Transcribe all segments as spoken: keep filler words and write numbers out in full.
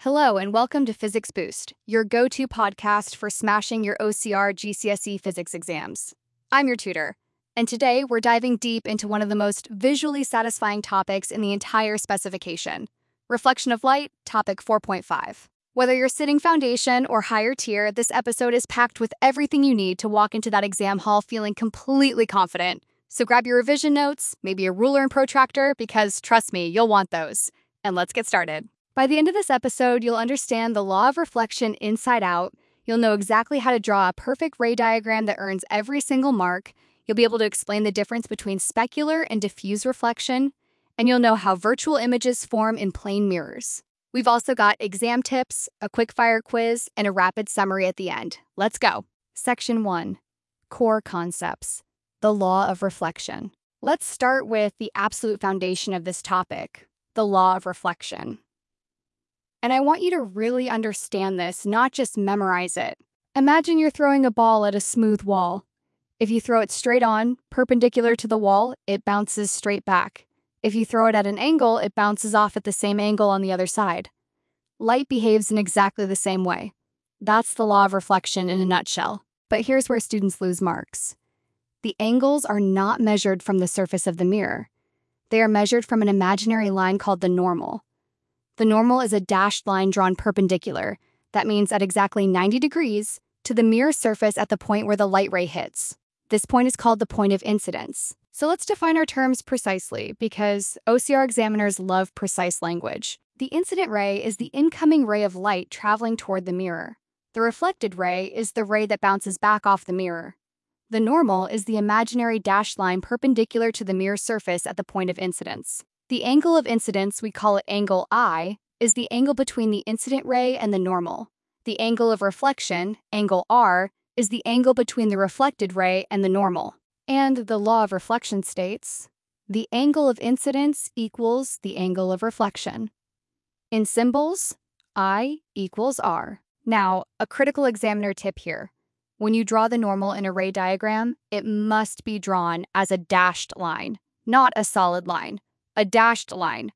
Hello and welcome to Physics Boost, your go-to podcast for smashing your O C R G C S E physics exams. I'm your tutor, and today we're diving deep into one of the most visually satisfying topics in the entire specification, reflection of light, topic four point five. Whether you're sitting foundation or higher tier, this episode is packed with everything you need to walk into that exam hall feeling completely confident. So grab your revision notes, maybe a ruler and protractor, because trust me, you'll want those. And let's get started. By the end of this episode, you'll understand the law of reflection inside out, you'll know exactly how to draw a perfect ray diagram that earns every single mark, you'll be able to explain the difference between specular and diffuse reflection, and you'll know how virtual images form in plane mirrors. We've also got exam tips, a quick-fire quiz, and a rapid summary at the end. Let's go. Section one, Core Concepts, the Law of Reflection. Let's start with the absolute foundation of this topic, the law of reflection. And I want you to really understand this, not just memorize it. Imagine you're throwing a ball at a smooth wall. If you throw it straight on, perpendicular to the wall, it bounces straight back. If you throw it at an angle, it bounces off at the same angle on the other side. Light behaves in exactly the same way. That's the law of reflection in a nutshell. But here's where students lose marks. The angles are not measured from the surface of the mirror. They are measured from an imaginary line called the normal. The normal is a dashed line drawn perpendicular. That means at exactly ninety degrees to the mirror surface at the point where the light ray hits. This point is called the point of incidence. So let's define our terms precisely, because O C R examiners love precise language. The incident ray is the incoming ray of light traveling toward the mirror. The reflected ray is the ray that bounces back off the mirror. The normal is the imaginary dashed line perpendicular to the mirror surface at the point of incidence. The angle of incidence, we call it angle I, is the angle between the incident ray and the normal. The angle of reflection, angle R, is the angle between the reflected ray and the normal. And the law of reflection states, the angle of incidence equals the angle of reflection. In symbols, I equals R. Now, a critical examiner tip here. When you draw the normal in a ray diagram, it must be drawn as a dashed line, not a solid line. A dashed line.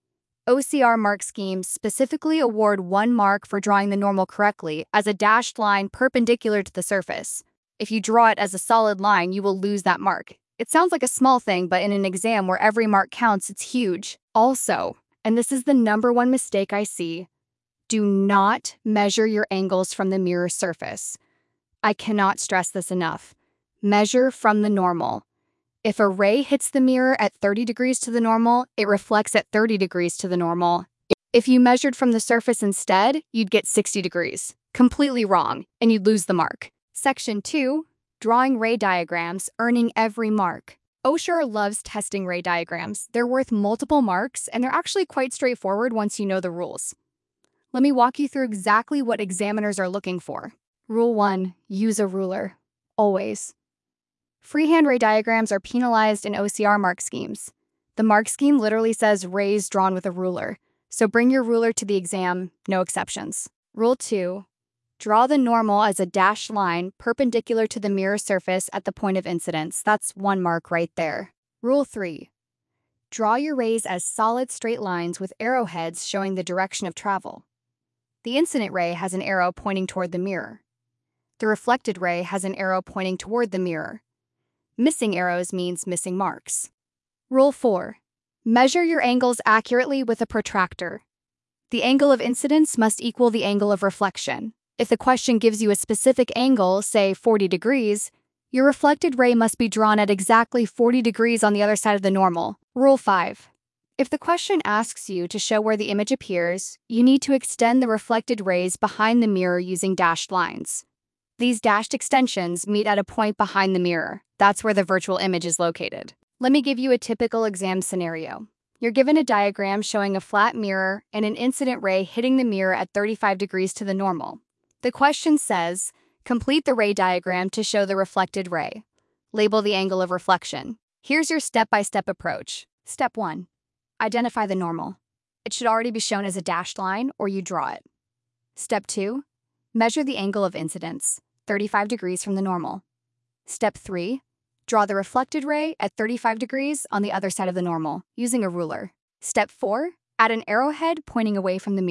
O C R mark schemes specifically award one mark for drawing the normal correctly as a dashed line perpendicular to the surface. If you draw it as a solid line, you will lose that mark. It sounds like a small thing, but in an exam where every mark counts, it's huge. Also, and this is the number one mistake I see, do not measure your angles from the mirror surface. I cannot stress this enough. Measure from the normal. If a ray hits the mirror at thirty degrees to the normal, it reflects at thirty degrees to the normal. If you measured from the surface instead, you'd get sixty degrees. Completely wrong, and you'd lose the mark. Section two, Drawing ray diagrams, earning every mark. O C R loves testing ray diagrams. They're worth multiple marks, and they're actually quite straightforward once you know the rules. Let me walk you through exactly what examiners are looking for. Rule one, use a ruler. Always. Freehand ray diagrams are penalized in O C R mark schemes. The mark scheme literally says rays drawn with a ruler, so bring your ruler to the exam, no exceptions. Rule two, draw the normal as a dashed line perpendicular to the mirror surface at the point of incidence. That's one mark right there. Rule three, draw your rays as solid straight lines with arrowheads showing the direction of travel. The incident ray has an arrow pointing toward the mirror. The reflected ray has an arrow pointing toward the mirror. Missing arrows means missing marks. Rule four, measure your angles accurately with a protractor. The angle of incidence must equal the angle of reflection. If the question gives you a specific angle, say forty degrees, your reflected ray must be drawn at exactly forty degrees on the other side of the normal. Rule five, if the question asks you to show where the image appears, you need to extend the reflected rays behind the mirror using dashed lines. These dashed extensions meet at a point behind the mirror. That's where the virtual image is located. Let me give you a typical exam scenario. You're given a diagram showing a flat mirror and an incident ray hitting the mirror at thirty-five degrees to the normal. The question says, complete the ray diagram to show the reflected ray. Label the angle of reflection. Here's your step-by-step approach. Step one, identify the normal. It should already be shown as a dashed line or you draw it. Step two, measure the angle of incidence, thirty-five degrees from the normal. Step three, draw the reflected ray at thirty-five degrees on the other side of the normal, using a ruler. Step four, add an arrowhead pointing away from the mirror.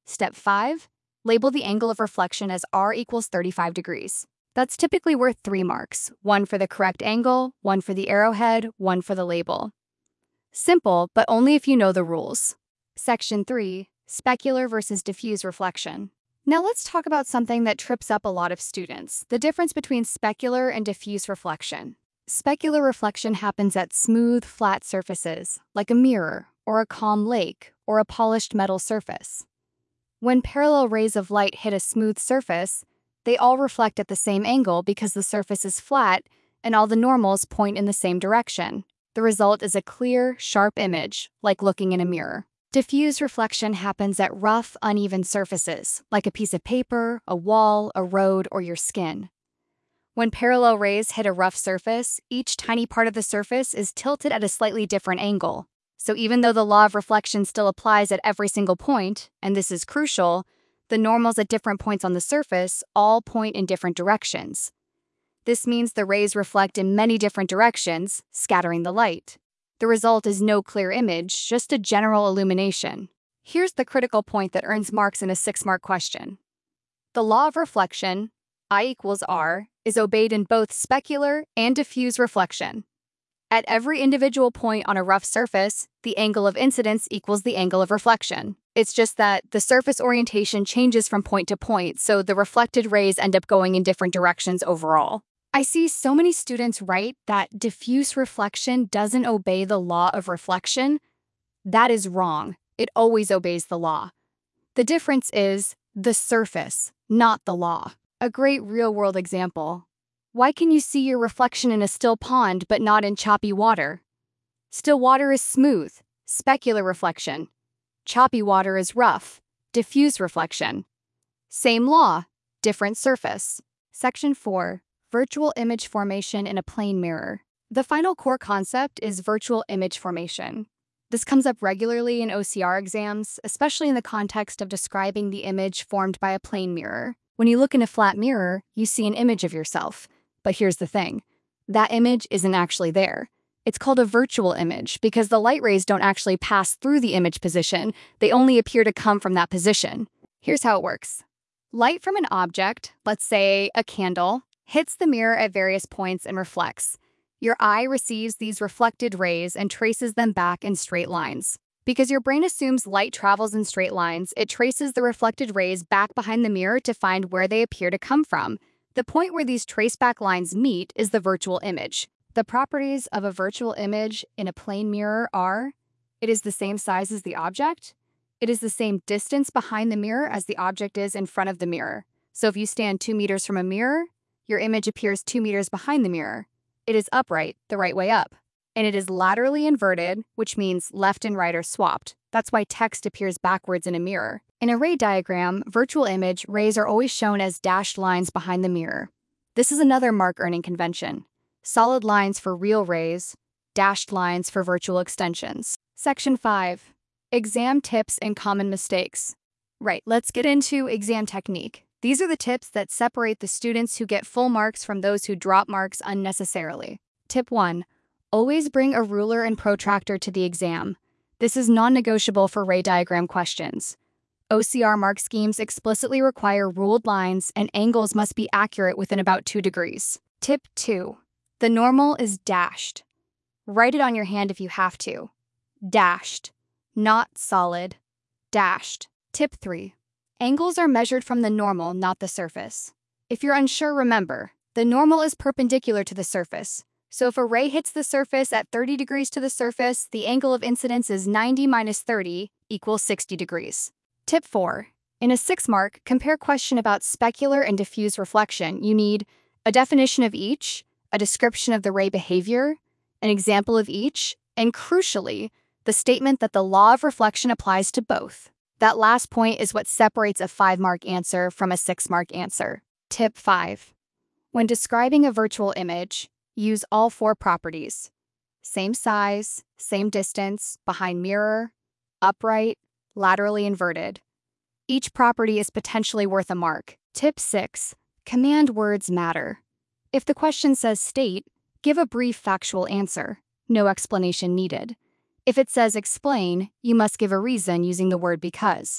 Step five. Label the angle of reflection as r equals thirty-five degrees. That's typically worth three marks, one for the correct angle, one for the arrowhead, one for the label. Simple, but only if you know the rules. Section three. Specular versus diffuse reflection. Now let's talk about something that trips up a lot of students, the difference between specular and diffuse reflection. Specular reflection happens at smooth, flat surfaces, like a mirror, or a calm lake, or a polished metal surface. When parallel rays of light hit a smooth surface, they all reflect at the same angle because the surface is flat and all the normals point in the same direction. The result is a clear, sharp image, like looking in a mirror. Diffuse reflection happens at rough, uneven surfaces, like a piece of paper, a wall, a road, or your skin. When parallel rays hit a rough surface, each tiny part of the surface is tilted at a slightly different angle. So even though the law of reflection still applies at every single point, and this is crucial, the normals at different points on the surface all point in different directions. This means the rays reflect in many different directions, scattering the light. The result is no clear image, just a general illumination. Here's the critical point that earns marks in a six-mark question. The law of reflection, I equals R, is obeyed in both specular and diffuse reflection. At every individual point on a rough surface, the angle of incidence equals the angle of reflection. It's just that the surface orientation changes from point to point, so the reflected rays end up going in different directions overall. I see so many students write that diffuse reflection doesn't obey the law of reflection. That is wrong. It always obeys the law. The difference is the surface, not the law. A great real-world example. Why can you see your reflection in a still pond but not in choppy water? Still water is smooth, specular reflection. Choppy water is rough, diffuse reflection. Same law, different surface. Section four. Virtual image formation in a plane mirror. The final core concept is virtual image formation. This comes up regularly in O C R exams, especially in the context of describing the image formed by a plane mirror. When you look in a flat mirror, you see an image of yourself. But here's the thing. That image isn't actually there. It's called a virtual image because the light rays don't actually pass through the image position. They only appear to come from that position. Here's how it works. Light from an object, let's say a candle, hits the mirror at various points and reflects. Your eye receives these reflected rays and traces them back in straight lines. Because your brain assumes light travels in straight lines, it traces the reflected rays back behind the mirror to find where they appear to come from. The point where these traceback lines meet is the virtual image. The properties of a virtual image in a plane mirror are: it is the same size as the object, it is the same distance behind the mirror as the object is in front of the mirror. So if you stand two meters from a mirror, your image appears two meters behind the mirror. It is upright, the right way up. And it is laterally inverted, which means left and right are swapped. That's why text appears backwards in a mirror. In a ray diagram, virtual image, rays are always shown as dashed lines behind the mirror. This is another mark-earning convention. Solid lines for real rays, dashed lines for virtual extensions. Section five. Exam tips and common mistakes. Right, let's get into exam technique. These are the tips that separate the students who get full marks from those who drop marks unnecessarily. Tip one. Always bring a ruler and protractor to the exam. This is non-negotiable for ray diagram questions. O C R mark schemes explicitly require ruled lines and angles must be accurate within about two degrees. Tip two. The normal is dashed. Write it on your hand if you have to. Dashed. Not solid. Dashed. Tip three. Angles are measured from the normal, not the surface. If you're unsure, remember, the normal is perpendicular to the surface. So if a ray hits the surface at thirty degrees to the surface, the angle of incidence is ninety minus thirty equals sixty degrees. Tip four. In a six-mark, compare question about specular and diffuse reflection. You need a definition of each, a description of the ray behavior, an example of each, and crucially, the statement that the law of reflection applies to both. That last point is what separates a five-mark answer from a six-mark answer. Tip five. When describing a virtual image, use all four properties. Same size, same distance, behind mirror, upright, laterally inverted. Each property is potentially worth a mark. Tip six. Command words matter. If the question says state, give a brief factual answer. No explanation needed. If it says explain, you must give a reason using the word because.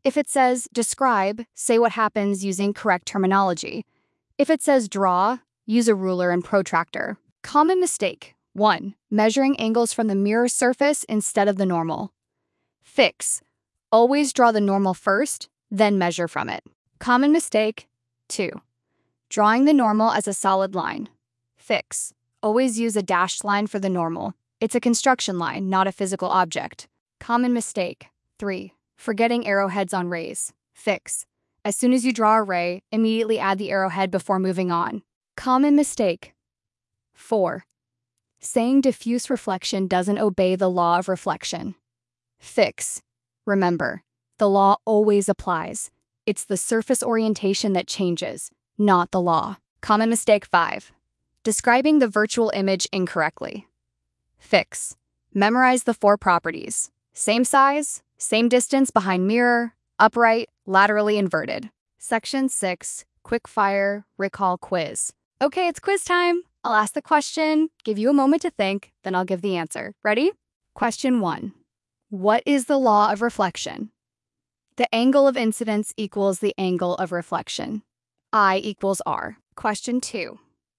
If it says describe, say what happens using correct terminology. If it says draw, use a ruler and protractor. Common mistake. one. Measuring angles from the mirror surface instead of the normal. Fix. Always draw the normal first, then measure from it. Common mistake. two. Drawing the normal as a solid line. Fix. Always use a dashed line for the normal. It's a construction line, not a physical object. Common mistake. three. Forgetting arrowheads on rays. Fix. As soon as you draw a ray, immediately add the arrowhead before moving on. Common mistake. four. Saying diffuse reflection doesn't obey the law of reflection. Fix. Remember, the law always applies. It's the surface orientation that changes, not the law. Common mistake five. Describing the virtual image incorrectly. Fix. Memorize the four properties. Same size, same distance behind mirror, upright, laterally inverted. Section six. Quickfire Recall Quiz. Okay, it's quiz time. I'll ask the question, give you a moment to think, then I'll give the answer. Ready? Question one. What is the law of reflection? The angle of incidence equals the angle of reflection. I equals R. Question two.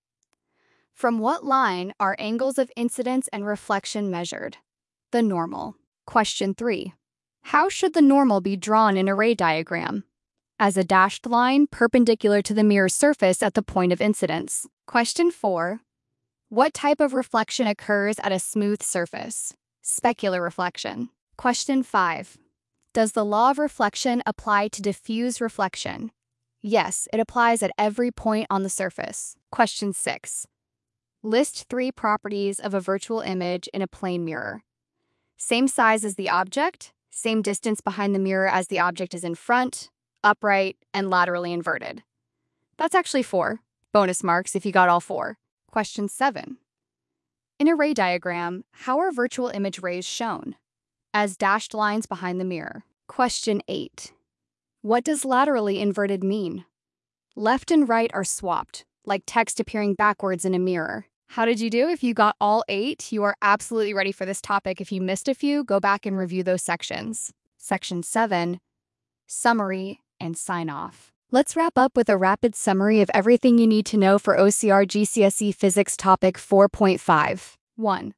From what line are angles of incidence and reflection measured? The normal. Question three. How should the normal be drawn in a ray diagram? As a dashed line perpendicular to the mirror surface at the point of incidence. Question four. What type of reflection occurs at a smooth surface? Specular reflection. Question five. Does the law of reflection apply to diffuse reflection? Yes, it applies at every point on the surface. Question six. List three properties of a virtual image in a plane mirror. Same size as the object, same distance behind the mirror as the object is in front, upright, and laterally inverted. That's actually four. Bonus marks if you got all four. Question seven. In a ray diagram, how are virtual image rays shown? As dashed lines behind the mirror. Question eight. What does laterally inverted mean? Left and right are swapped, like text appearing backwards in a mirror. How did you do? If you got all eight, you are absolutely ready for this topic. If you missed a few, go back and review those sections. Section seven. Summary and sign off. Let's wrap up with a rapid summary of everything you need to know for O C R G C S E Physics Topic four point five. one.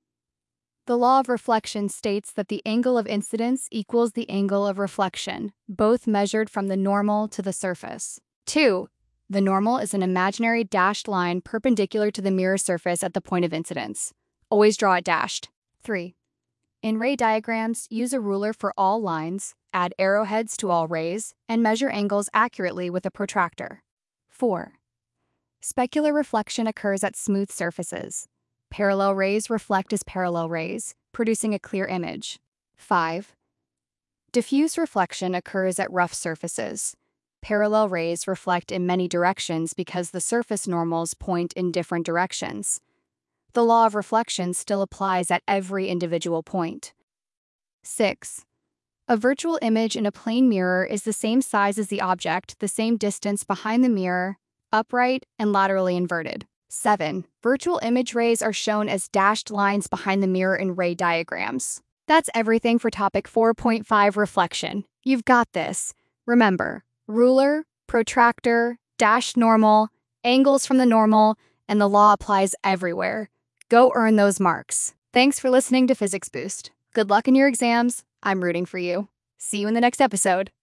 The law of reflection states that the angle of incidence equals the angle of reflection, both measured from the normal to the surface. two. The normal is an imaginary dashed line perpendicular to the mirror surface at the point of incidence. Always draw it dashed. three. In ray diagrams, use a ruler for all lines, add arrowheads to all rays, and measure angles accurately with a protractor. four. Specular reflection occurs at smooth surfaces. Parallel rays reflect as parallel rays, producing a clear image. five. Diffuse reflection occurs at rough surfaces. Parallel rays reflect in many directions because the surface normals point in different directions. The law of reflection still applies at every individual point. six. A virtual image in a plane mirror is the same size as the object, the same distance behind the mirror, upright, and laterally inverted. seven. Virtual image rays are shown as dashed lines behind the mirror in ray diagrams. That's everything for topic four point five reflection. You've got this. Remember, ruler, protractor, dashed normal, angles from the normal, and the law applies everywhere. Go earn those marks. Thanks for listening to Physics Boost. Good luck in your exams. I'm rooting for you. See you in the next episode.